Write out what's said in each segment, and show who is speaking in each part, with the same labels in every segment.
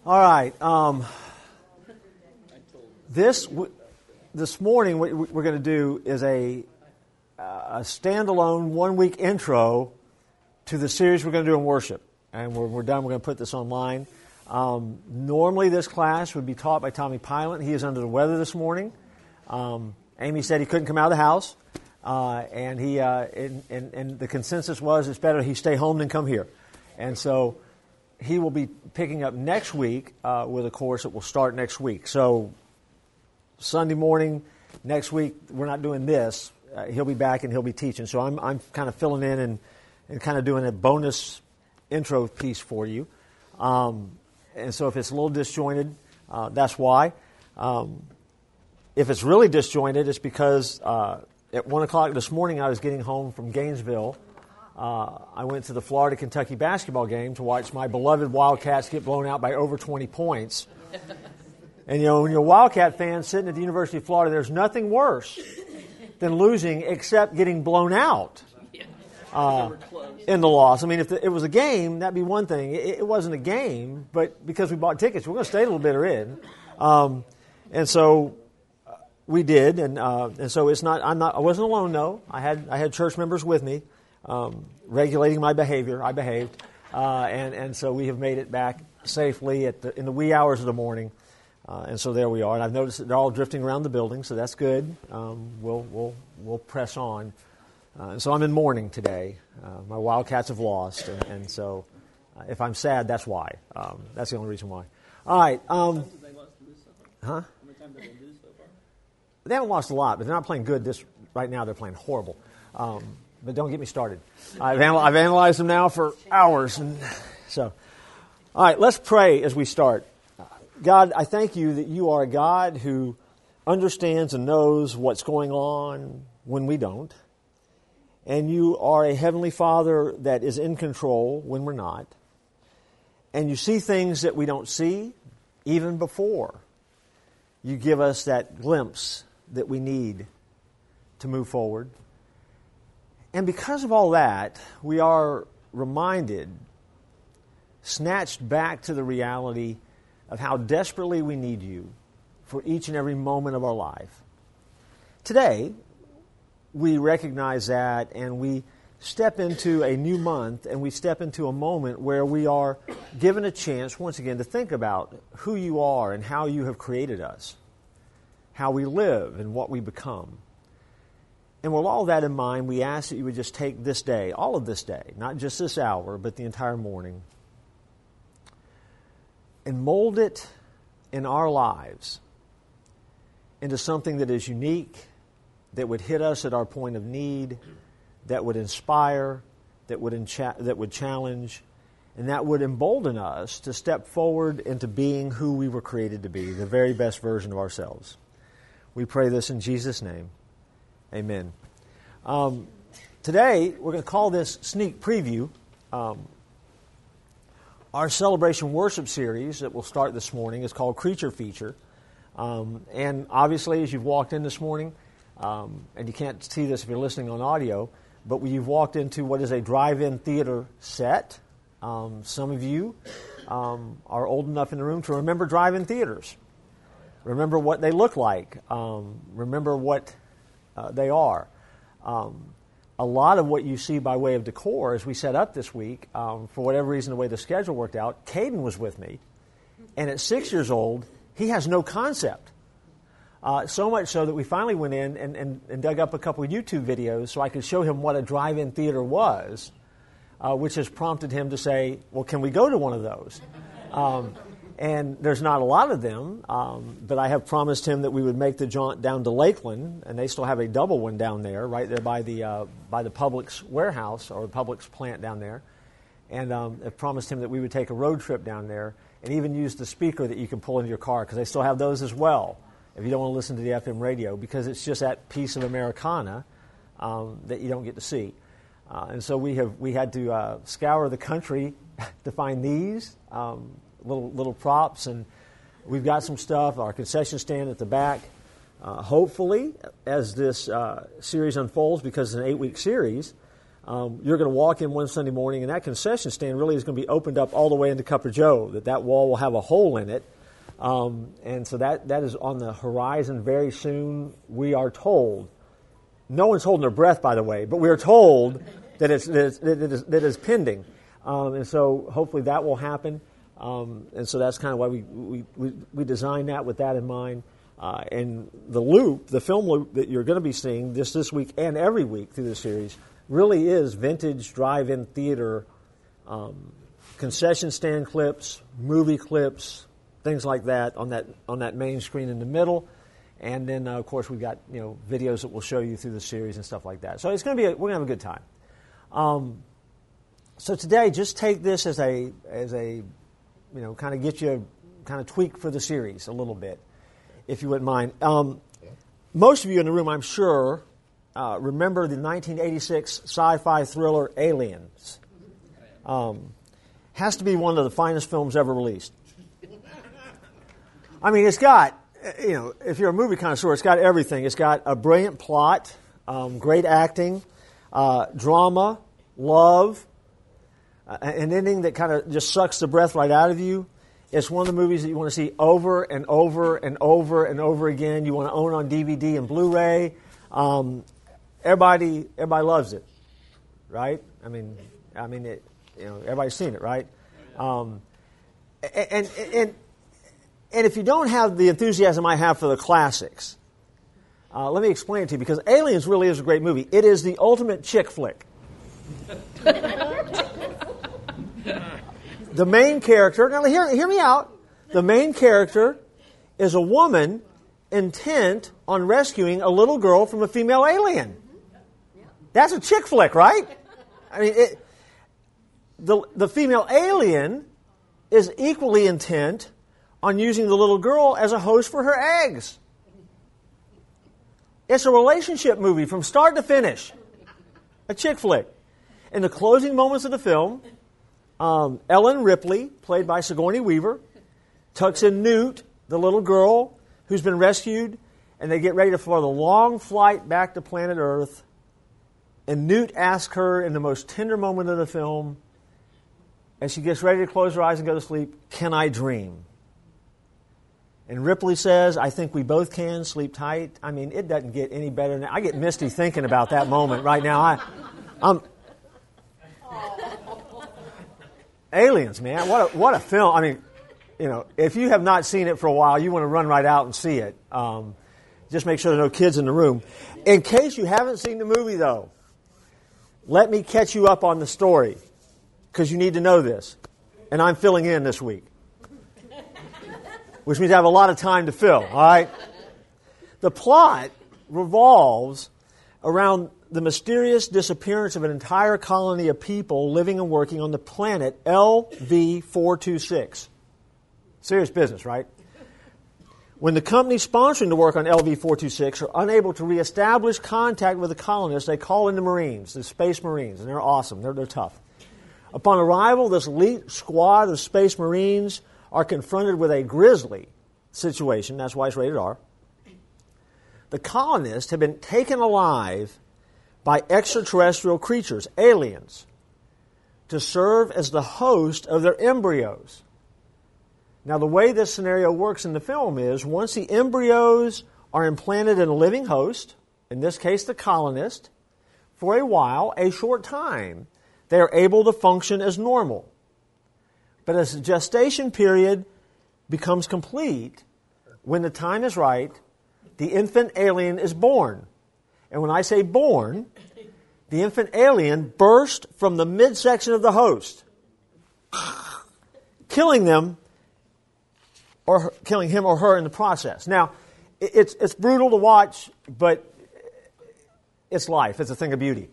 Speaker 1: All right. This morning, what we're going to do is a standalone 1 week intro to the series we're going to do in worship. And when we're done, we're going to put this online. Normally, this class would be taught by Tommy Pilot. He is under the weather this morning. Amy said he couldn't come out of the house, and the consensus was it's better he stay home than come here. And so he will be picking up next week with a course that will start next week. So Sunday morning, next week, we're not doing this. He'll be back and he'll be teaching. So I'm kind of filling in and kind of doing a bonus intro piece for you. And so if it's a little disjointed, that's why. If it's really disjointed, it's because at 1 o'clock this morning I was getting home from Gainesville. I went to the Florida-Kentucky basketball game to watch my beloved Wildcats get blown out by over 20 points. And, you know, when you're a Wildcat fan sitting at the University of Florida, there's nothing worse than losing except getting blown out in the loss. I mean, if it was a game, that'd be one thing. It wasn't a game, but because we bought tickets, we're going to stay a little bit in. And so we did, and so it's not. I wasn't alone though. I had church members with me, regulating my behavior. I behaved, and so we have made it back safely in the wee hours of the morning. And so there we are. And I've noticed that they're all drifting around the building, so that's good. We'll press on. And so I'm in mourning today. My Wildcats have lost, and so if I'm sad, that's why. That's the only reason why. All right. Huh?
Speaker 2: How many times have they lose so far?
Speaker 1: They haven't lost a lot, but they're not playing good right now. They're playing horrible. But don't get me started. I've analyzed them now for hours, and so. All right, let's pray as we start. God, I thank you that you are a God who understands and knows what's going on when we don't. And you are a Heavenly Father that is in control when we're not. And you see things that we don't see even before you give us that glimpse that we need to move forward. And because of all that, we are reminded, snatched back to the reality of how desperately we need you for each and every moment of our life. Today, we recognize that and we step into a new month and we step into a moment where we are given a chance, once again, to think about who you are and how you have created us, how we live and what we become. And with all that in mind, we ask that you would just take this day, all of this day, not just this hour, but the entire morning, and mold it in our lives into something that is unique, that would hit us at our point of need, that would inspire, that would challenge, and that would embolden us to step forward into being who we were created to be, the very best version of ourselves. We pray this in Jesus' name. Amen. Today, we're going to call this Sneak Preview. Our celebration worship series that will start this morning is called Creature Feature. And obviously, as you've walked in this morning, and you can't see this if you're listening on audio, but you've walked into what is a drive-in theater set. Some of you are old enough in the room to remember drive-in theaters. Remember what they look like. Remember what they are. A lot of what you see by way of decor as we set up this week, for whatever reason, the way the schedule worked out, Caden was with me. And at 6 years old, he has no concept. So much so that we finally went in and dug up a couple of YouTube videos so I could show him what a drive-in theater was, which has prompted him to say, well, can we go to one of those? And there's not a lot of them, but I have promised him that we would make the jaunt down to Lakeland, and they still have a double one down there, right there by the Publix warehouse or the Publix plant down there. And I've promised him that we would take a road trip down there and even use the speaker that you can pull into your car, because they still have those as well, if you don't want to listen to the FM radio, because it's just that piece of Americana that you don't get to see. And so we had to scour the country to find these little props, and we've got some stuff, our concession stand at the back. Hopefully, as this series unfolds, because it's an 8-week series, You're going to walk in one Sunday morning, and that concession stand really is going to be opened up all the way into Cup of Joe, that wall will have a hole in it. And so that is on the horizon very soon, we are told. No one's holding their breath, by the way, but we are told that it is pending. And so hopefully that will happen. And so that's kind of why we designed that with that in mind. And the film loop that you're going to be seeing this week and every week through the series really is vintage drive-in theater concession stand clips, movie clips, things like that on that main screen in the middle. And then, of course, we've got videos that we'll show you through the series and stuff like that. So it's going to be we're going to have a good time. So today, just take this as a kind of get you kind of tweak for the series a little bit, if you wouldn't mind. Most of you in the room, I'm sure, remember the 1986 sci-fi thriller Aliens. Has to be one of the finest films ever released. I mean, it's got, if you're a movie connoisseur, it's got everything. It's got a brilliant plot, great acting, drama, love, an ending that kind of just sucks the breath right out of you. It's one of the movies that you want to see over and over and over and over again. You want to own on DVD and Blu-ray. Everybody loves it, right? I mean, everybody's seen it, right? And if you don't have the enthusiasm I have for the classics, let me explain it to you, because Aliens really is a great movie. It is the ultimate chick flick. The main character, now hear me out. The main character is a woman intent on rescuing a little girl from a female alien. That's a chick flick, right? I mean, the female alien is equally intent on using the little girl as a host for her eggs. It's a relationship movie from start to finish. A chick flick. In the closing moments of the film, Ellen Ripley, played by Sigourney Weaver, tucks in Newt, the little girl who's been rescued, and they get ready for the long flight back to planet Earth. And Newt asks her in the most tender moment of the film, as she gets ready to close her eyes and go to sleep, "Can I dream?" And Ripley says, "I think we both can. Sleep tight." I mean, it doesn't get any better than that. I get misty thinking about that moment right now. Aliens, man. What a film. I mean, if you have not seen it for a while, you want to run right out and see it. Just make sure there are no kids in the room. In case you haven't seen the movie, though, let me catch you up on the story, because you need to know this. And I'm filling in this week, which means I have a lot of time to fill, all right? The plot revolves around the mysterious disappearance of an entire colony of people living and working on the planet LV-426. Serious business, right? When the company sponsoring the work on LV-426 are unable to reestablish contact with the colonists, they call in the Marines, the Space Marines, and they're awesome. They're tough. Upon arrival, this elite squad of Space Marines are confronted with a grisly situation. That's why it's rated R. The colonists have been taken alive by extraterrestrial creatures, aliens, to serve as the host of their embryos. Now, the way this scenario works in the film is once the embryos are implanted in a living host, in this case the colonist, for a while, a short time, they are able to function as normal. But as the gestation period becomes complete, when the time is right, the infant alien is born. And when I say born, the infant alien burst from the midsection of the host, killing them, or killing him or her in the process. Now, it's brutal to watch, but it's life. It's a thing of beauty.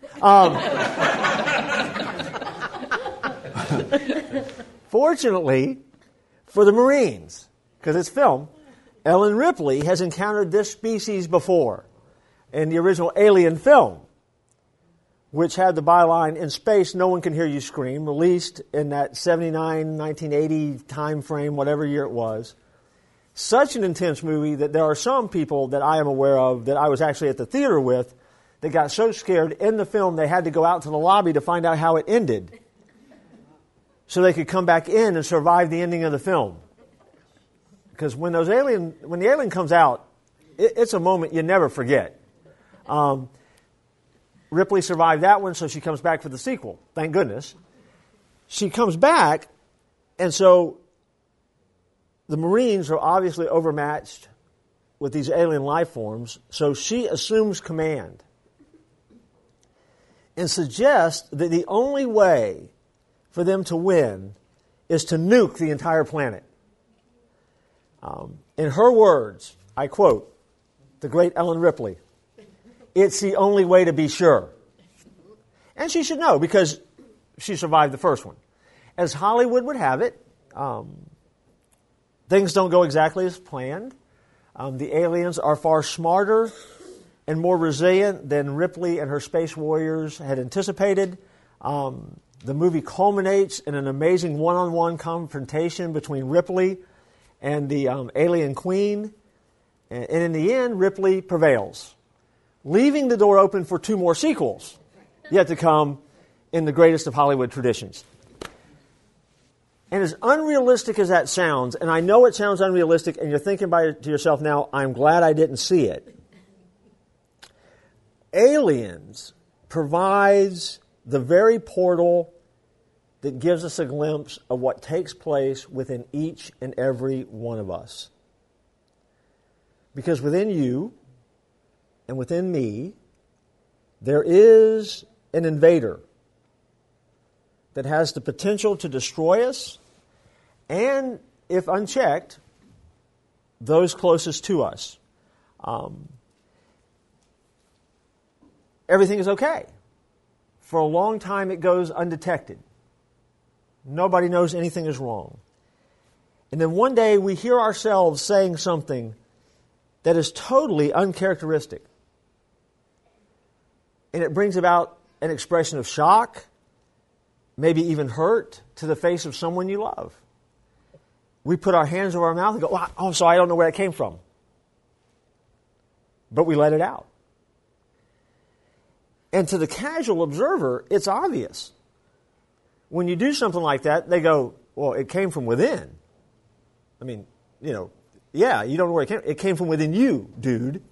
Speaker 1: Fortunately for the Marines, because it's film, Ellen Ripley has encountered this species before in the original Alien film, which had the byline, "In space, no one can hear you scream," released in that 79, 1980 time frame, whatever year it was. Such an intense movie that there are some people that I am aware of that I was actually at the theater with They got so scared in the film they had to go out to the lobby to find out how it ended, so they could come back in and survive the ending of the film. Because when the alien comes out, it's a moment you never forget. Ripley survived that one, so she comes back for the sequel. Thank goodness. She comes back, and so the Marines are obviously overmatched with these alien life forms, so she assumes command and suggests that the only way for them to win is to nuke the entire planet. In her words, I quote, the great Ellen Ripley, "It's the only way to be sure." And she should know because she survived the first one. As Hollywood would have it, things don't go exactly as planned. The aliens are far smarter and more resilient than Ripley and her space warriors had anticipated. The movie culminates in an amazing one-on-one confrontation between Ripley and the alien queen. And in the end, Ripley prevails, leaving the door open for 2 more sequels yet to come in the greatest of Hollywood traditions. And as unrealistic as that sounds, and I know it sounds unrealistic, and you're thinking to yourself now, I'm glad I didn't see it. Aliens provides the very portal that gives us a glimpse of what takes place within each and every one of us. Because within you and within me, there is an invader that has the potential to destroy us and, if unchecked, those closest to us. Everything is okay. For a long time, it goes undetected. Nobody knows anything is wrong. And then one day, we hear ourselves saying something that is totally uncharacteristic. And it brings about an expression of shock, maybe even hurt, to the face of someone you love. We put our hands over our mouth and go, "Oh, so I don't know where that came from." But we let it out. And to the casual observer, it's obvious. When you do something like that, they go, "Well, it came from within." I mean, yeah, you don't know where it came. It came from within you, dude.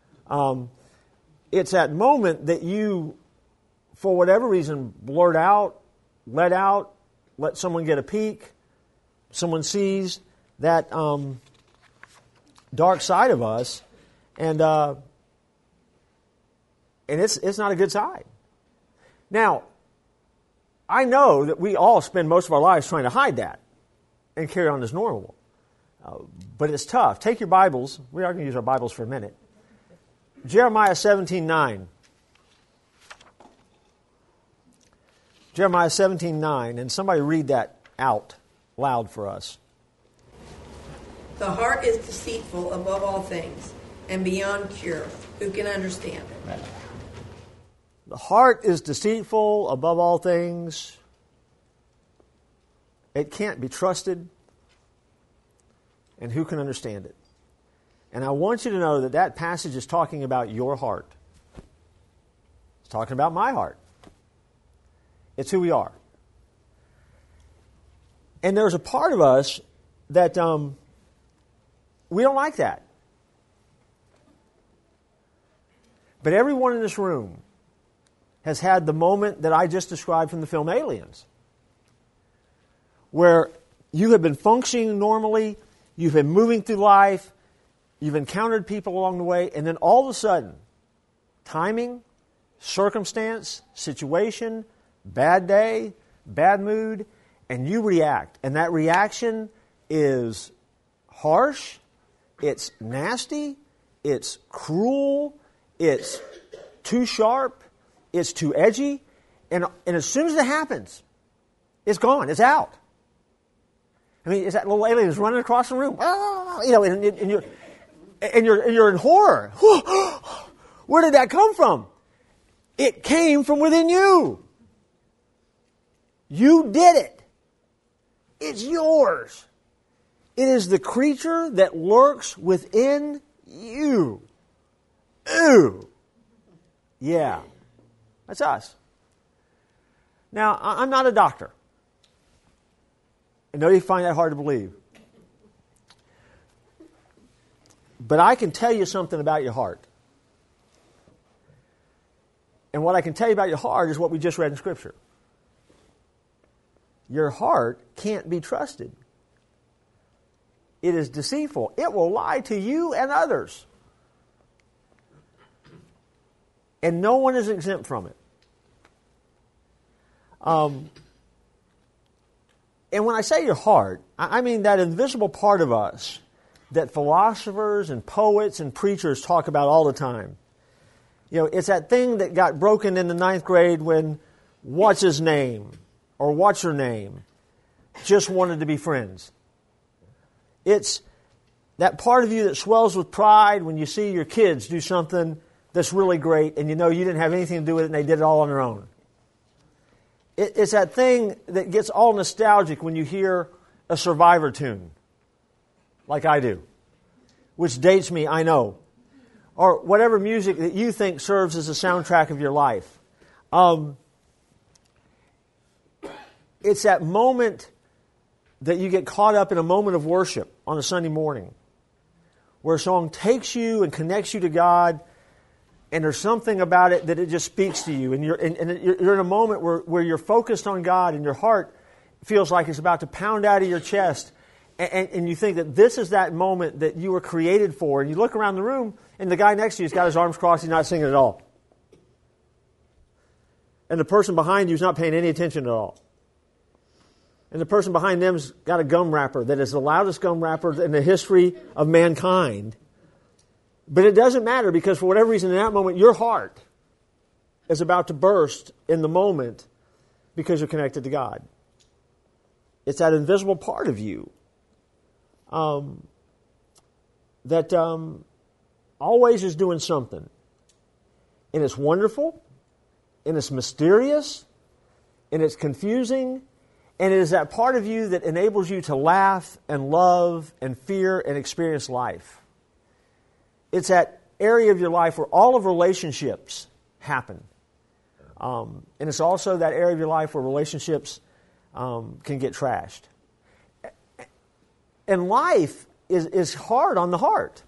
Speaker 1: It's that moment that you, for whatever reason, blurt out, let someone get a peek. Someone sees that dark side of us, and it's not a good side. Now, I know that we all spend most of our lives trying to hide that and carry on as normal. But it's tough. Take your Bibles. We are going to use our Bibles for a minute. Jeremiah 17:9. Jeremiah 17:9. And somebody read that out loud for us.
Speaker 3: The heart is deceitful above all things and beyond cure. Who can understand it?
Speaker 1: The heart is deceitful above all things. It can't be trusted. And who can understand it? And I want you to know that that passage is talking about your heart. It's talking about my heart. It's who we are. And there's a part of us that we don't like that. But everyone in this room has had the moment that I just described from the film Aliens, where you have been functioning normally, you've been moving through life, you've encountered people along the way, and then all of a sudden, timing, circumstance, situation, bad day, bad mood, and you react. And that reaction is harsh, it's nasty, it's cruel, it's too sharp, it's too edgy, and as soon as it happens, it's gone, it's out. I mean, it's that little alien is running across the room, and you're in horror. Where did that come from? It came from within you. You did it. It's yours. It is the creature that lurks within you. Ew. Yeah, that's us. Now, I'm not a doctor. I know you find that hard to believe. But I can tell you something about your heart. And what I can tell you about your heart is what we just read in Scripture. Your heart can't be trusted. It is deceitful. It will lie to you and others. And no one is exempt from it. And when I say your heart, I mean that invisible part of us that philosophers and poets and preachers talk about all the time. You know, it's that thing that got broken in the 9th grade when what's his name or what's her name just wanted to be friends. It's that part of you that swells with pride when you see your kids do something that's really great and you know you didn't have anything to do with it and they did it all on their own. It's that thing that gets all nostalgic when you hear a Survivor tune, like I do, which dates me, I know. Or whatever music that you think serves as a soundtrack of your life. It's that moment that you get caught up in a moment of worship on a Sunday morning, where a song takes you and connects you to God, and there's something about it that it just speaks to you. And you're in a moment where you're focused on God and your heart feels like it's about to pound out of your chest. And you think that this is that moment that you were created for. And you look around the room and the guy next to you has got his arms crossed. He's not singing at all. And the person behind you is not paying any attention at all. And the person behind them's got a gum wrapper that is the loudest gum wrapper in the history of mankind. But it doesn't matter because for whatever reason in that moment, your heart is about to burst in the moment because you're connected to God. It's that invisible part of you that always is doing something. And it's wonderful, and it's mysterious, and it's confusing, and it is that part of you that enables you to laugh and love and fear and experience life. It's that area of your life where all of relationships happen. And it's also that area of your life where relationships can get trashed. And life is hard on the heart.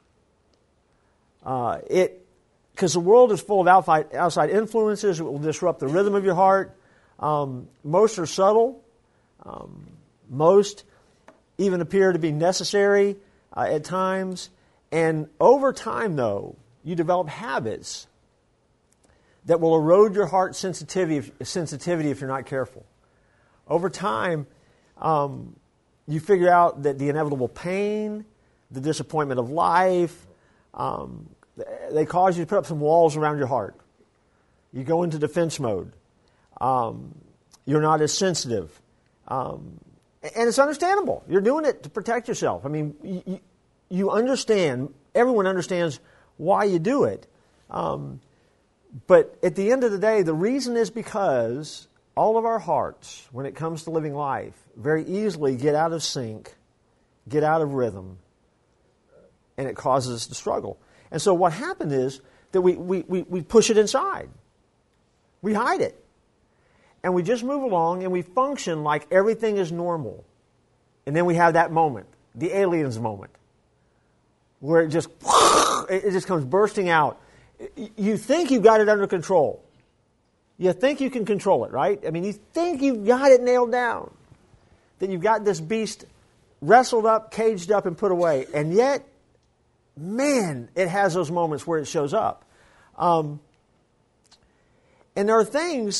Speaker 1: Because the world is full of outside influences. It will disrupt the rhythm of your heart. Most are subtle. Most even appear to be necessary at times. And over time, though, you develop habits that will erode your heart sensitivity if you're not careful. Over time, you figure out that the inevitable pain, the disappointment of life, they cause you to put up some walls around your heart. You go into defense mode. You're not as sensitive. And it's understandable. You're doing it to protect yourself. I mean, you understand, everyone understands why you do it. But at the end of the day, the reason is because all of our hearts, when it comes to living life, very easily get out of sync, get out of rhythm, and it causes us to struggle. And so what happened is that we push it inside. We hide it. And we just move along and we function like everything is normal. And then we have that moment, the aliens moment, where it just comes bursting out. You think you've got it under control. You think you can control it, right? I mean, you think you've got it nailed down. That you've got this beast wrestled up, caged up, and put away. And yet, man, it has those moments where it shows up. And there are things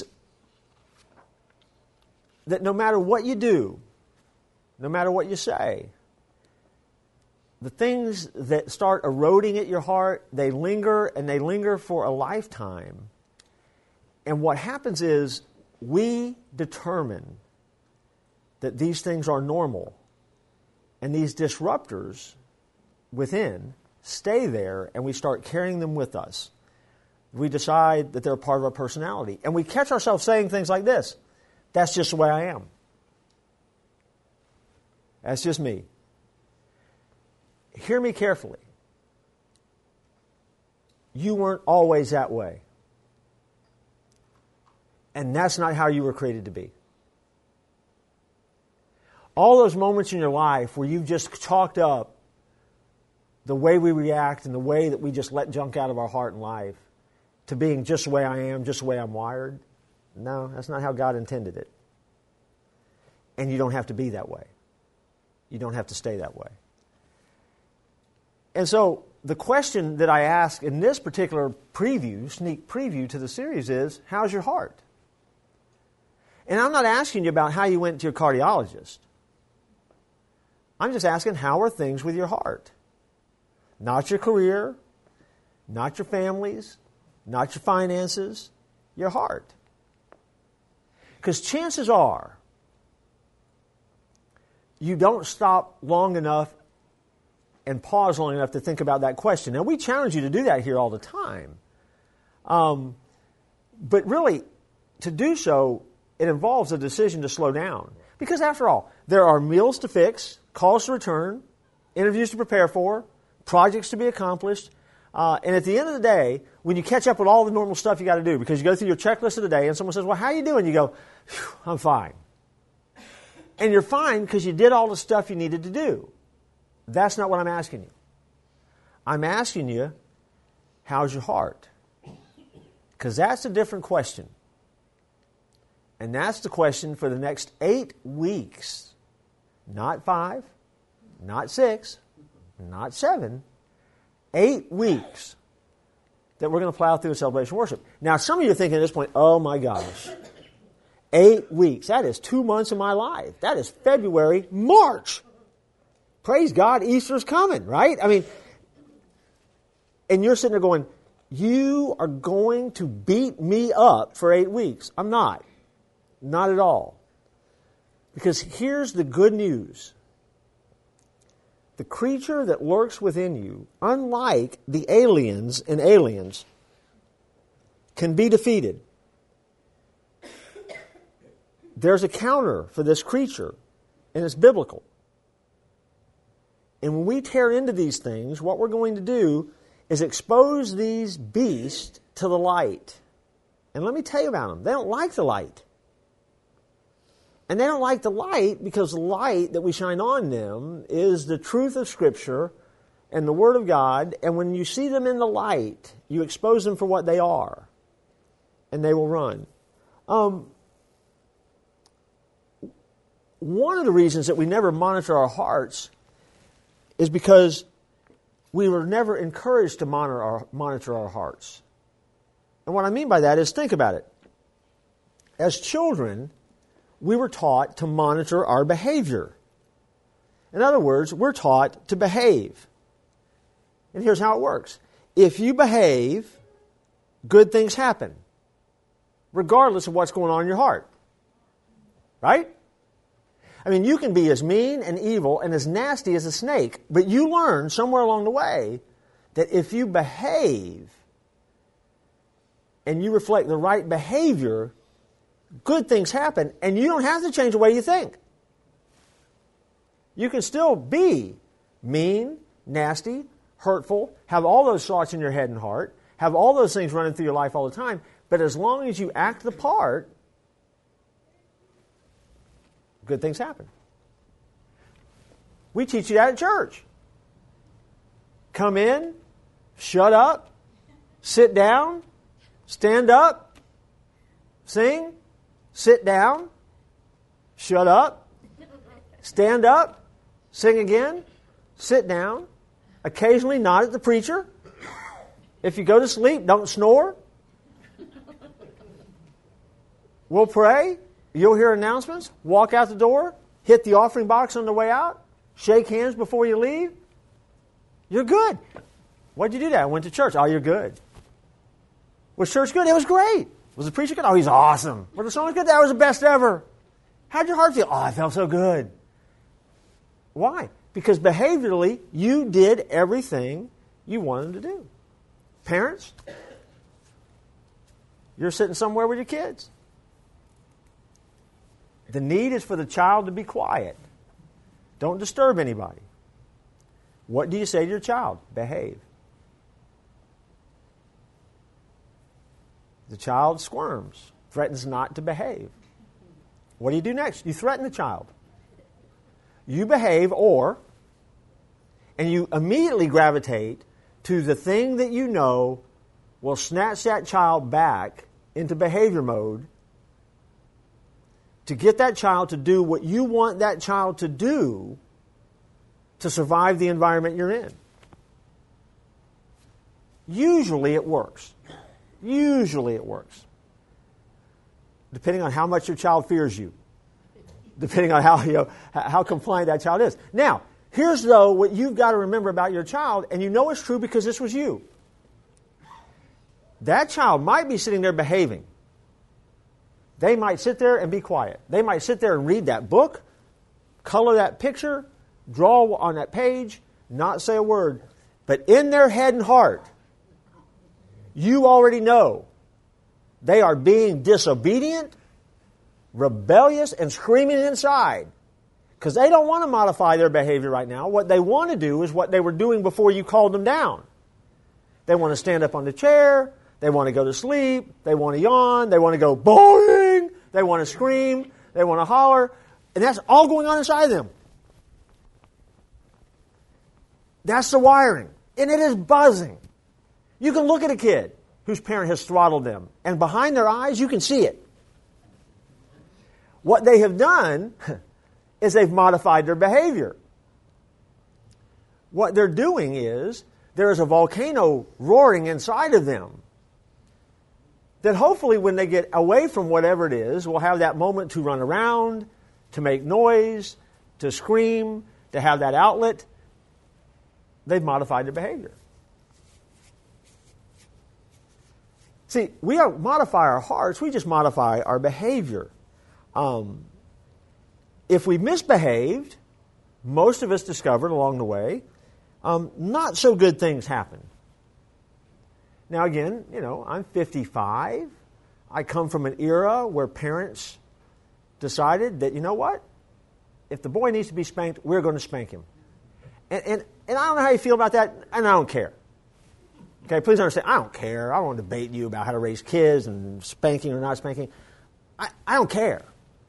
Speaker 1: that no matter what you do, no matter what you say, the things that start eroding at your heart, they linger, and they linger for a lifetime. And what happens is we determine that these things are normal, and these disruptors within stay there, and we start carrying them with us. We decide that they're a part of our personality. And we catch ourselves saying things like this: that's just the way I am. That's just me. Hear me carefully. You weren't always that way. And that's not how you were created to be. All those moments in your life where you've just chalked up the way we react and the way that we just let junk out of our heart and life to being just the way I am, just the way I'm wired. No, that's not how God intended it. And you don't have to be that way. You don't have to stay that way. And so the question that I ask in this particular sneak preview to the series is, how's your heart? And I'm not asking you about how you went to your cardiologist. I'm just asking, how are things with your heart? Not your career, not your families, not your finances, your heart. Because chances are, you don't stop long enough and pause long enough to think about that question. Now, we challenge you to do that here all the time. But really, to do so, it involves a decision to slow down. Because after all, there are meals to fix, calls to return, interviews to prepare for, projects to be accomplished. And at the end of the day, when you catch up with all the normal stuff you got to do, because you go through your checklist of the day and someone says, well, how are you doing? You go, I'm fine. And you're fine because you did all the stuff you needed to do. That's not what I'm asking you. I'm asking you, how's your heart? Because that's a different question. And that's the question for the next 8 weeks. Not 5, not 6, not 7, 8 weeks that we're going to plow through a celebration worship. Now, some of you are thinking at this point, oh my gosh, 8 weeks. That is 2 months of my life. That is February, March. Praise God, Easter's coming, right? I mean, and you're sitting there going, you are going to beat me up for 8 weeks. I'm not. Not at all. Because here's the good news. The creature that lurks within you, unlike the aliens in Aliens, can be defeated. There's a counter for this creature, and it's biblical. And when we tear into these things, what we're going to do is expose these beasts to the light. And let me tell you about them. They don't like the light. And they don't like the light because the light that we shine on them is the truth of Scripture and the Word of God. And when you see them in the light, you expose them for what they are. And they will run. One of the reasons that we never monitor our hearts is because we were never encouraged to monitor our hearts. And what I mean by that is, think about it. As children, we were taught to monitor our behavior. In other words, we're taught to behave. And here's how it works. If you behave, good things happen, regardless of what's going on in your heart. Right? I mean, you can be as mean and evil and as nasty as a snake, but you learn somewhere along the way that if you behave and you reflect the right behavior, good things happen, and you don't have to change the way you think. You can still be mean, nasty, hurtful, have all those thoughts in your head and heart, have all those things running through your life all the time, but as long as you act the part, good things happen. We teach you that at church. Come in, shut up, sit down, stand up, sing, sit down, shut up, stand up, sing again, sit down, occasionally nod at the preacher. If you go to sleep, don't snore. We'll pray. You'll hear announcements, walk out the door, hit the offering box on the way out, shake hands before you leave. You're good. Why'd you do that? I went to church. Oh, you're good. Was church good? It was great. Was the preacher good? Oh, he's awesome. Was the song good? That was the best ever. How'd your heart feel? Oh, I felt so good. Why? Because behaviorally, you did everything you wanted to do. Parents, you're sitting somewhere with your kids. The need is for the child to be quiet. Don't disturb anybody. What do you say to your child? Behave. The child squirms. threatens not to behave. What do you do next? You threaten the child. You behave and you immediately gravitate to the thing that you know will snatch that child back into behavior mode to get that child to do what you want that child to do to survive the environment you're in. Usually it works. Usually it works. Depending on how much your child fears you. Depending on how compliant that child is. Now, here's though what you've got to remember about your child, and you know it's true because this was you. That child might be sitting there behaving. They might sit there and be quiet. They might sit there and read that book, color that picture, draw on that page, not say a word. But in their head and heart, you already know they are being disobedient, rebellious, and screaming inside. Because they don't want to modify their behavior right now. What they want to do is what they were doing before you called them down. They want to stand up on the chair. They want to go to sleep. They want to yawn. They want to go boing. They want to scream. They want to holler. And that's all going on inside them. That's the wiring. And it is buzzing. You can look at a kid whose parent has throttled them, and behind their eyes you can see it. What they have done is they've modified their behavior. What they're doing is there is a volcano roaring inside of them that hopefully when they get away from whatever it is, will have that moment to run around, to make noise, to scream, to have that outlet. They've modified their behavior. See, we don't modify our hearts, we just modify our behavior. If we misbehaved, most of us discovered along the way, not so good things happen. Now again, I'm 55. I come from an era where parents decided that, you know what? If the boy needs to be spanked, we're going to spank him. And I don't know how you feel about that, and I don't care. Okay, please understand, I don't care. I don't want to debate you about how to raise kids and spanking or not spanking. I don't care.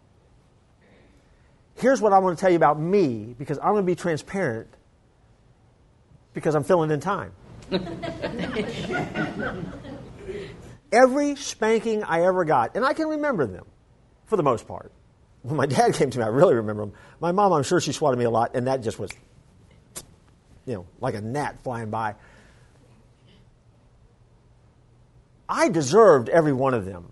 Speaker 1: Here's what I want to tell you about me, because I'm going to be transparent, because I'm filling in time. Every spanking I ever got, and I can remember them, for the most part. When my dad came to me, I really remember them. My mom, I'm sure she swatted me a lot, and that just was, like a gnat flying by. I deserved every one of them.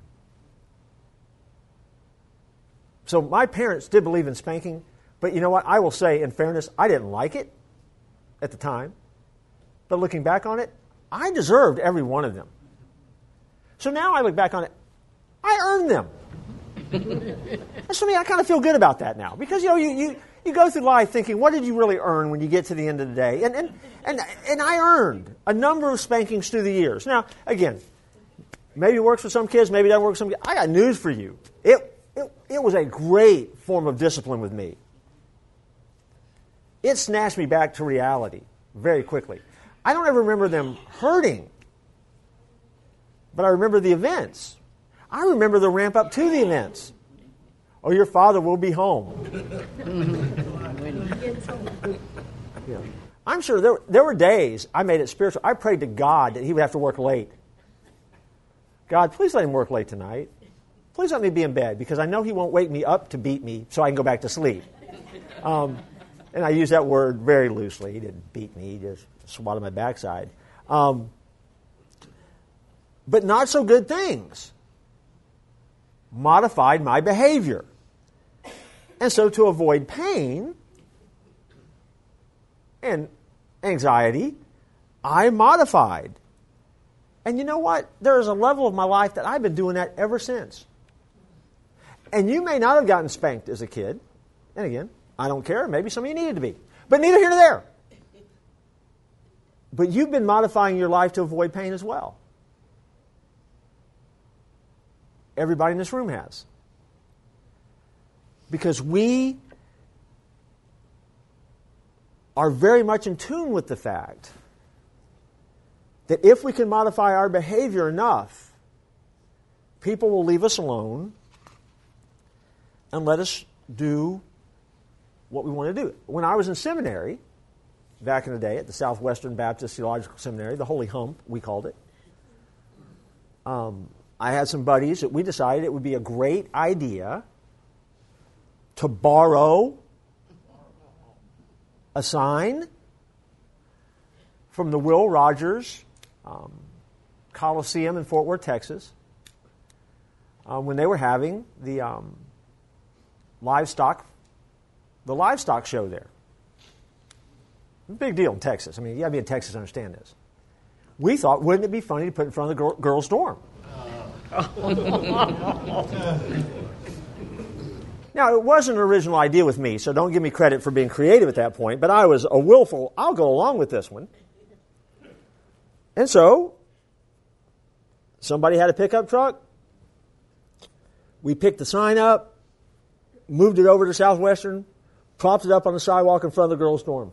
Speaker 1: So my parents did believe in spanking, but you know what? I will say, in fairness, I didn't like it at the time. But looking back on it, I deserved every one of them. So now I look back on it, I earned them. That's for me, I kind of feel good about that now. Because, you go through life thinking, what did you really earn when you get to the end of the day? And I earned a number of spankings through the years. Now, again, maybe it works for some kids, maybe it doesn't work for some kids. I got news for you. It was a great form of discipline with me. It snatched me back to reality very quickly. I don't ever remember them hurting, but I remember the events. I remember the ramp up to the events. Oh, your father will be home. Yeah. I'm sure there were days I made it spiritual. I prayed to God that he would have to work late. God, please let him work late tonight. Please let me be in bed, because I know he won't wake me up to beat me so I can go back to sleep. And I use that word very loosely. He didn't beat me. He just swatted my backside. But not so good things modified my behavior. And so to avoid pain and anxiety, I modified. And you know what? There is a level of my life that I've been doing that ever since. And you may not have gotten spanked as a kid. And again, I don't care. Maybe some of you needed to be. But neither here nor there. But you've been modifying your life to avoid pain as well. Everybody in this room has. Because we are very much in tune with the fact that if we can modify our behavior enough, people will leave us alone and let us do what we want to do. When I was in seminary, back in the day at the Southwestern Baptist Theological Seminary, the Holy Hump, we called it, I had some buddies that we decided it would be a great idea to borrow a sign from the Will Rogers Coliseum in Fort Worth, Texas, when they were having the livestock show there. Big deal in Texas. I mean, you got to be in Texas to understand this. We thought, wouldn't it be funny to put in front of the girls' dorm? Now, it wasn't an original idea with me, so don't give me credit for being creative at that point, but I was a willful, I'll go along with this one. And so, somebody had a pickup truck. We picked the sign up, moved it over to Southwestern, propped it up on the sidewalk in front of the girls' dorm.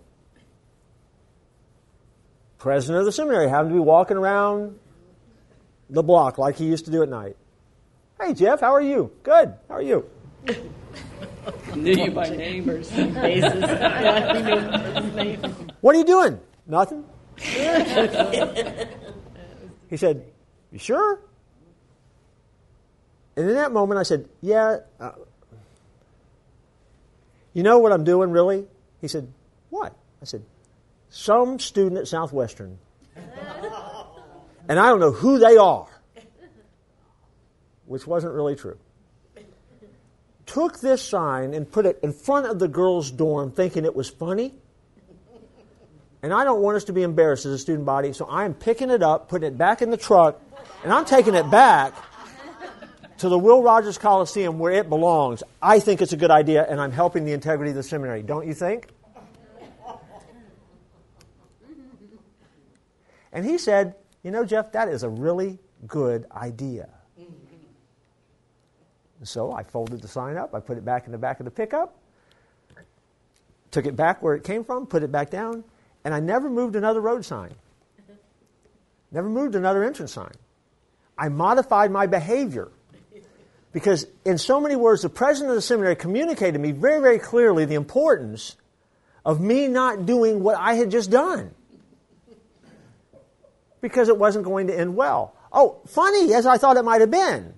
Speaker 1: President of the seminary happened to be walking around the block like he used to do at night. Hey, Jeff, how are you? Good. How are you?
Speaker 2: Knew you by name or some faces.
Speaker 1: What are you doing? Nothing. He said, you sure? And in that moment I said, yeah. You know what I'm doing, really? He said, what? I said, some student at Southwestern. And I don't know who they are. Which wasn't really true. Took this sign and put it in front of the girls' dorm thinking it was funny. And I don't want us to be embarrassed as a student body, so I'm picking it up, putting it back in the truck, and I'm taking it back to the Will Rogers Coliseum where it belongs. I think it's a good idea, and I'm helping the integrity of the seminary. Don't you think? And he said, you know, Jeff, that is a really good idea. So I folded the sign up, I put it back in the back of the pickup, took it back where it came from, put it back down, and I never moved another road sign. Never moved another entrance sign. I modified my behavior. Because in so many words, the president of the seminary communicated to me very, very clearly the importance of me not doing what I had just done. Because it wasn't going to end well. Oh, funny as I thought it might have been.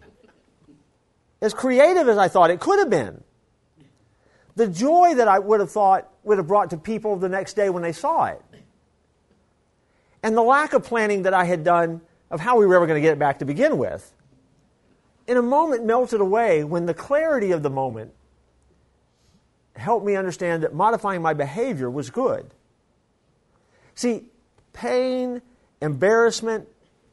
Speaker 1: As creative as I thought it could have been. The joy that I would have brought to people the next day when they saw it. And the lack of planning that I had done of how we were ever going to get it back to begin with, in a moment melted away when the clarity of the moment helped me understand that modifying my behavior was good. See, pain, embarrassment,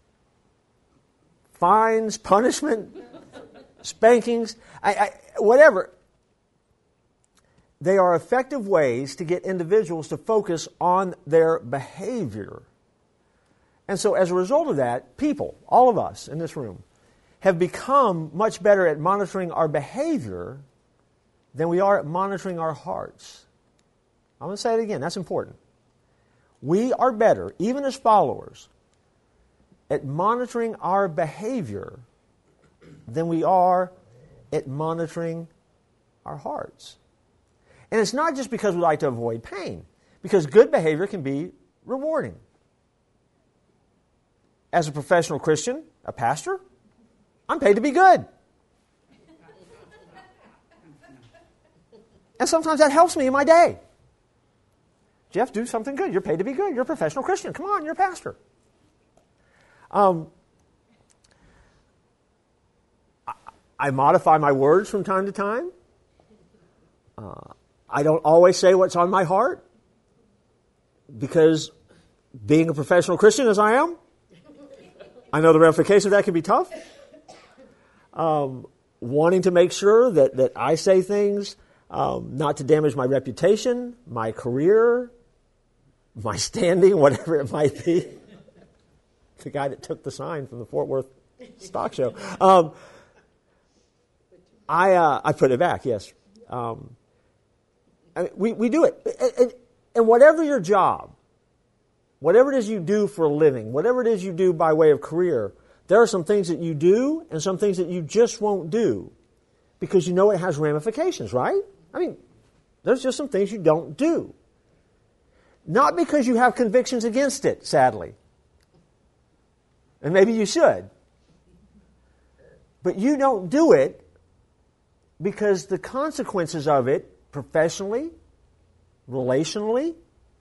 Speaker 1: fines, punishment, spankings, whatever, they are effective ways to get individuals to focus on their behavior. And so as a result of that, people, all of us in this room, have become much better at monitoring our behavior than we are at monitoring our hearts. I'm going to say it again. That's important. We are better, even as followers, at monitoring our behavior than we are at monitoring our hearts. And it's not just because we like to avoid pain, because good behavior can be rewarding. As a professional Christian, a pastor, I'm paid to be good. And sometimes that helps me in my day. Jeff, do something good. You're paid to be good. You're a professional Christian. Come on, you're a pastor. I modify my words from time to time. I don't always say what's on my heart because being a professional Christian as I am, I know the ramifications of that can be tough. Wanting to make sure that I say things not to damage my reputation, my career, my standing, whatever it might be. The guy that took the sign from the Fort Worth stock show. I put it back, yes. We do it. And whatever your job, whatever it is you do for a living, whatever it is you do by way of career, There are some things that you do and some things that you just won't do because you know it has ramifications, right? I mean, there's just some things you don't do. Not because you have convictions against it, sadly. And maybe you should. But you don't do it because the consequences of it, professionally, relationally,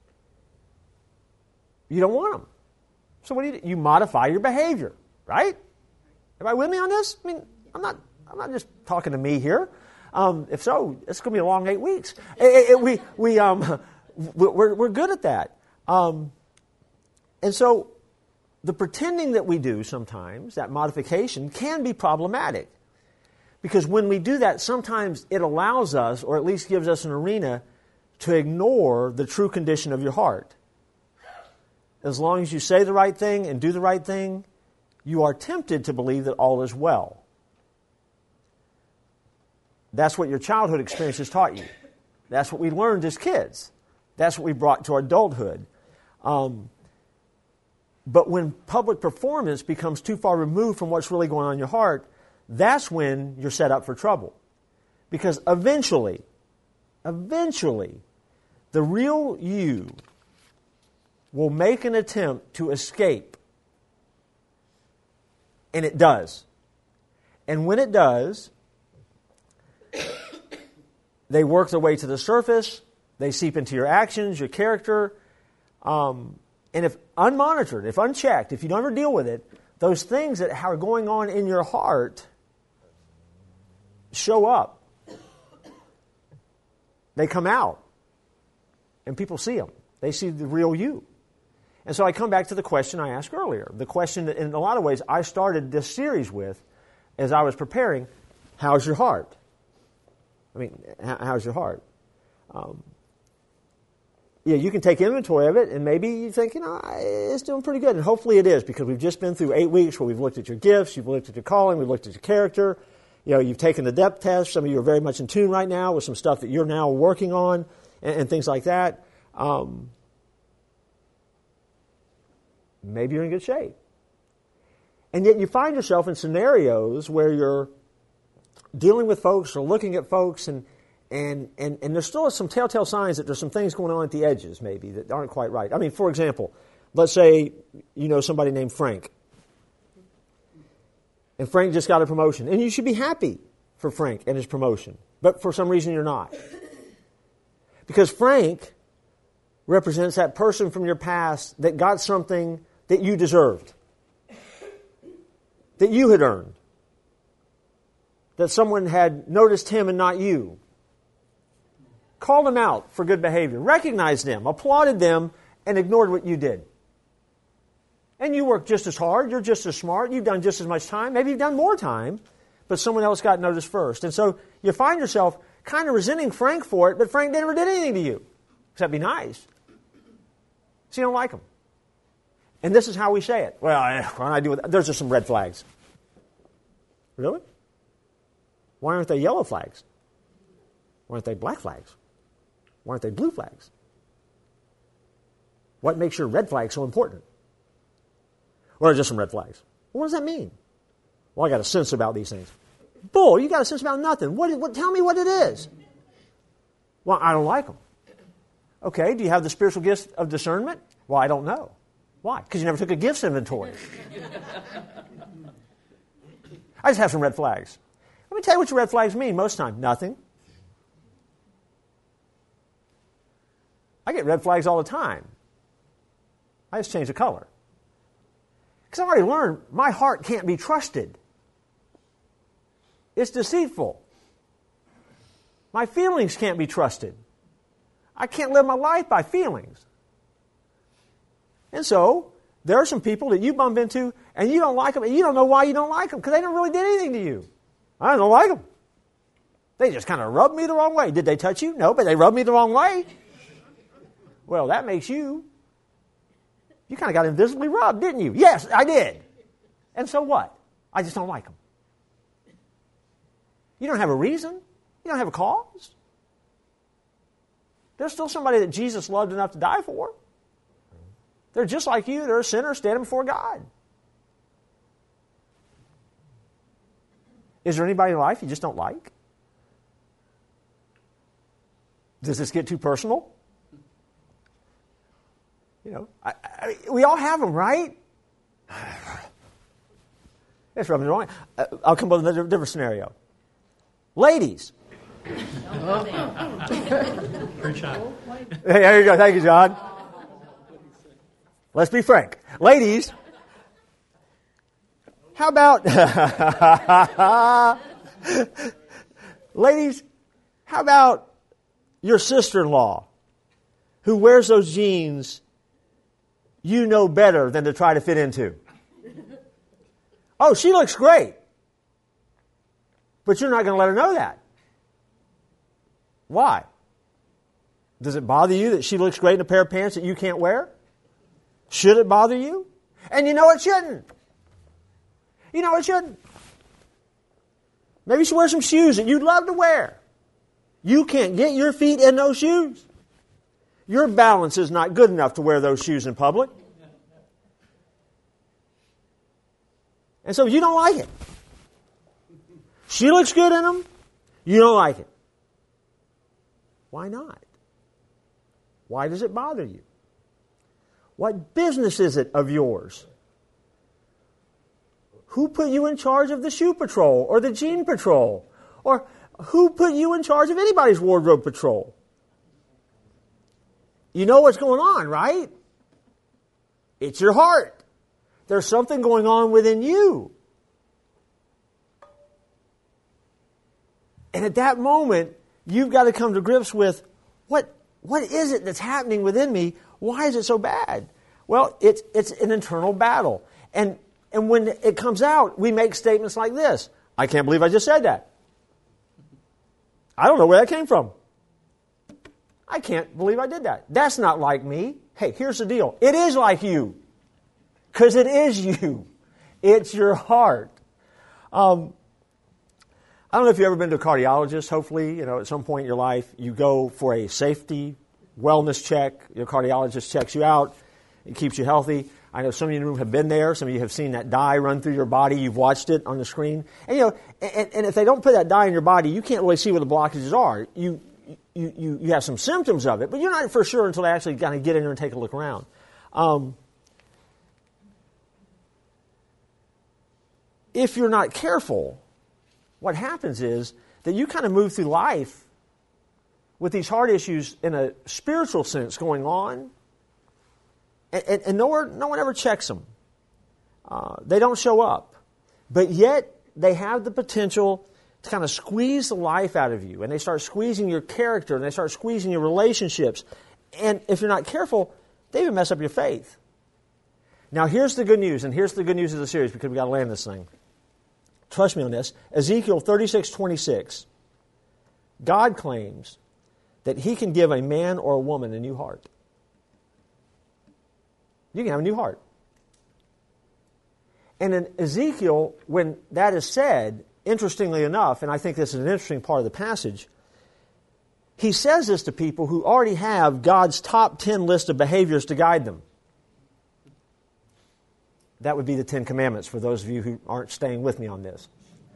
Speaker 1: you don't want them. So what do? You modify your behavior, right? Everybody with me on this? I mean, I'm not just talking to me here. If so, it's going to be a long 8 weeks. We're good at that. And so the pretending that we do sometimes, that modification, can be problematic. Because when we do that, sometimes it allows us, or at least gives us an arena, to ignore the true condition of your heart. As long as you say the right thing and do the right thing, you are tempted to believe that all is well. That's what your childhood experiences taught you. That's what we learned as kids. That's what we brought to our adulthood. But when public performance becomes too far removed from what's really going on in your heart, that's when you're set up for trouble. Because eventually, the real you will make an attempt to escape. And it does. And when it does, they work their way to the surface. They seep into your actions, your character. And if unmonitored, if unchecked, if you don't ever deal with it, those things that are going on in your heart show up. They come out. And people see them. They see the real you. And so I come back to the question I asked earlier. The question that in a lot of ways I started this series with as I was preparing, how's your heart? I mean, how's your heart? You can take inventory of it and maybe you think, it's doing pretty good. And hopefully it is because we've just been through 8 weeks where we've looked at your gifts, you've looked at your calling, we've looked at your character. You've taken the depth test. Some of you are very much in tune right now with some stuff that you're now working on and things like that. Maybe you're in good shape. And yet you find yourself in scenarios where you're dealing with folks or looking at folks and there's still some telltale signs that there's some things going on at the edges maybe that aren't quite right. I mean, for example, let's say you know somebody named Frank. And Frank just got a promotion. And you should be happy for Frank and his promotion. But for some reason you're not. Because Frank represents that person from your past that got something that you deserved. That you had earned. That someone had noticed him and not you. Called them out for good behavior. Recognized them. Applauded them. And ignored what you did. And you worked just as hard. You're just as smart. You've done just as much time. Maybe you've done more time. But someone else got noticed first. And so you find yourself kind of resenting Frank for it. But Frank never did anything to you. Except be nice. So you don't like him. And this is how we say it. Well, when I do it, there's just some red flags. Really? Why aren't they yellow flags? Why aren't they black flags? Why aren't they blue flags? What makes your red flag so important? Or just some red flags? What does that mean? Well, I got a sense about these things. Bull, you got a sense about nothing. Tell me what it is. Well, I don't like them. Okay, do you have the spiritual gift of discernment? Well, I don't know. Why? Because you never took a gifts inventory. I just have some red flags. Let me tell you what your red flags mean most of the time. Nothing. I get red flags all the time. I just change the color. Because I've already learned my heart can't be trusted. It's deceitful. My feelings can't be trusted. I can't live my life by feelings. And so, there are some people that you bump into and you don't like them and you don't know why you don't like them because they don't really did anything to you. I don't like them. They just kind of rubbed me the wrong way. Did they touch you? No, but they rubbed me the wrong way. Well, that makes you kind of got invisibly rubbed, didn't you? Yes, I did. And so what? I just don't like them. You don't have a reason. You don't have a cause. There's still somebody that Jesus loved enough to die for. They're just like you. They're a sinner standing before God. Is there anybody in your life you just don't like? Does this get too personal? You know, we all have them, right? That's rubbing me wrong. I'll come up with a different scenario. Ladies.
Speaker 4: Preach on.
Speaker 1: Hey, there you go. Thank you, John. Let's be frank. Ladies, how about... Ladies, how about your sister-in-law who wears those jeans you know better than to try to fit into? Oh, she looks great. But you're not going to let her know that. Why? Does it bother you that she looks great in a pair of pants that you can't wear? Should it bother you? And you know it shouldn't. You know it shouldn't. Maybe you should wear some shoes that you'd love to wear. You can't get your feet in those shoes. Your balance is not good enough to wear those shoes in public. And so you don't like it. She looks good in them. You don't like it. Why not? Why does it bother you? What business is it of yours? Who put you in charge of the shoe patrol or the jean patrol? Or who put you in charge of anybody's wardrobe patrol? You know what's going on, right? It's your heart. There's something going on within you. And at that moment, you've got to come to grips with, what is it that's happening within me? Why is it so bad? Well, it's an internal battle. And when it comes out, we make statements like this. I can't believe I just said that. I don't know where that came from. I can't believe I did that. That's not like me. Hey, here's the deal. It is like you. Because it is you. It's your heart. I don't know if you've ever been to a cardiologist. Hopefully, at some point in your life, you go for a safety wellness check. Your cardiologist checks you out. It keeps you healthy. I know some of you in the room have been there. Some of you have seen that dye run through your body. You've watched it on the screen. And and if they don't put that dye in your body, you can't really see where the blockages are. You have some symptoms of it, but you're not for sure until they actually kind of get in there and take a look around. If you're not careful, what happens is that you kind of move through life with these heart issues in a spiritual sense going on, and no one ever checks them. They don't show up. But yet, they have the potential to kind of squeeze the life out of you, and they start squeezing your character, and they start squeezing your relationships. And if you're not careful, they even mess up your faith. Now, here's the good news, and here's the good news of the series, because we've got to land this thing. Trust me on this. Ezekiel 36:26. God claims that He can give a man or a woman a new heart. You can have a new heart. And in Ezekiel, when that is said, interestingly enough, and I think this is an interesting part of the passage, he says this to people who already have God's top 10 list of behaviors to guide them. That would be the 10 Commandments for those of you who aren't staying with me on this.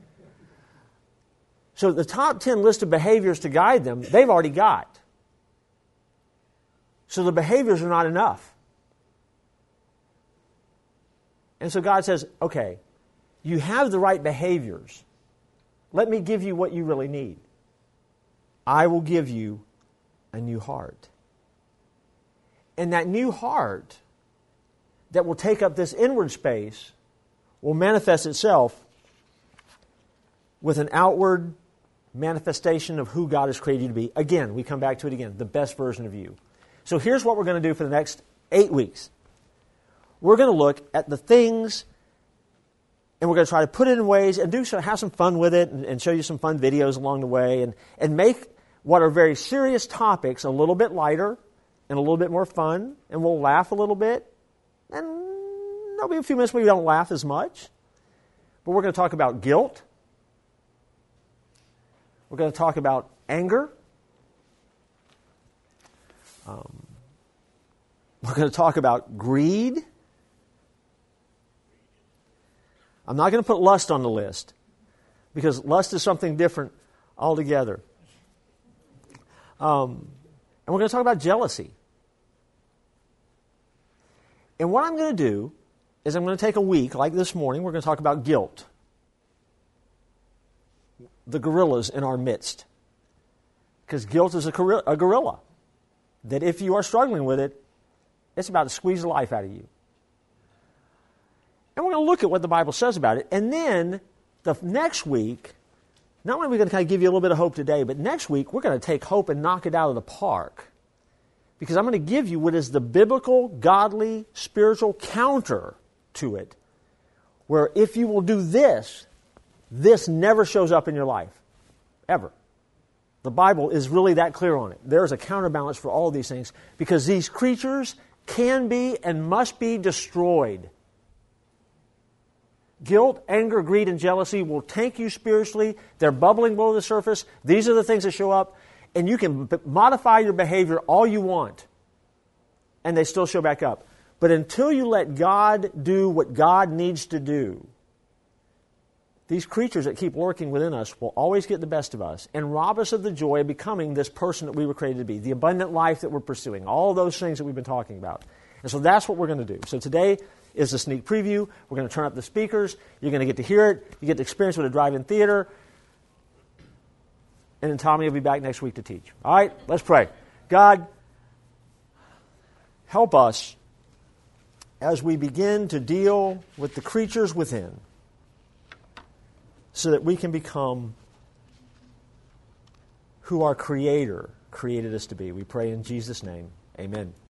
Speaker 1: So the top 10 list of behaviors to guide them, they've already got. So the behaviors are not enough. And so God says, okay, you have the right behaviors. Let me give you what you really need. I will give you a new heart. And that new heart that will take up this inward space will manifest itself with an outward manifestation of who God has created you to be. Again, we come back to it again, the best version of you. So here's what we're going to do for the next 8 weeks. We're going to look at the things, and we're going to try to put it in ways and have some fun with it and show you some fun videos along the way and make what are very serious topics a little bit lighter and a little bit more fun, and we'll laugh a little bit. And there'll be a few minutes where we don't laugh as much. But we're going to talk about guilt. We're going to talk about anger. We're going to talk about greed. I'm not going to put lust on the list, because lust is something different altogether. And we're going to talk about jealousy. And what I'm going to do is I'm going to take a week, like this morning, we're going to talk about guilt. The gorillas in our midst. Because guilt is a gorilla. That if you are struggling with it, it's about to squeeze the life out of you. And we're going to look at what the Bible says about it. And then, the next week, not only are we going to kind of give you a little bit of hope today, but next week we're going to take hope and knock it out of the park. Because I'm going to give you what is the biblical, godly, spiritual counter to it. Where if you will do this, this never shows up in your life. Ever. The Bible is really that clear on it. There's a counterbalance for all of these things because these creatures can be and must be destroyed. Guilt, anger, greed, and jealousy will tank you spiritually. They're bubbling below the surface. These are the things that show up. And you can modify your behavior all you want. And they still show back up. But until you let God do what God needs to do, these creatures that keep lurking within us will always get the best of us and rob us of the joy of becoming this person that we were created to be, the abundant life that we're pursuing, all those things that we've been talking about. And so that's what we're going to do. So today is a sneak preview. We're going to turn up the speakers. You're going to get to hear it. You get to experience what a drive-in theater. And then Tommy will be back next week to teach. All right, let's pray. God, help us as we begin to deal with the creatures within, so that we can become who our Creator created us to be. We pray in Jesus' name. Amen.